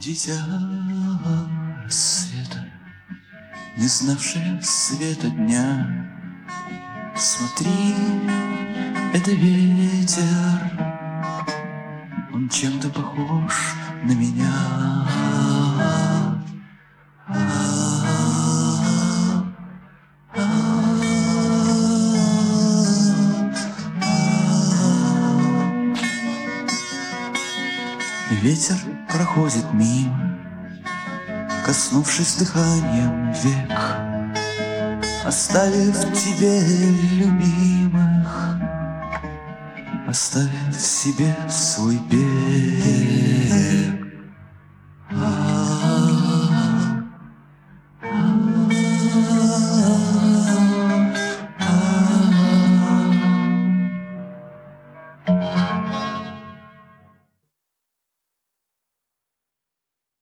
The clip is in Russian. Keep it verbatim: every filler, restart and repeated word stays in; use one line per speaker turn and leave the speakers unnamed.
Дитя света, не знавшее света дня, смотри, это ветер, он чем-то похож на меня. Ветер проходит мимо, коснувшись дыханием век, оставив тебе любимых, оставив себе свой бег.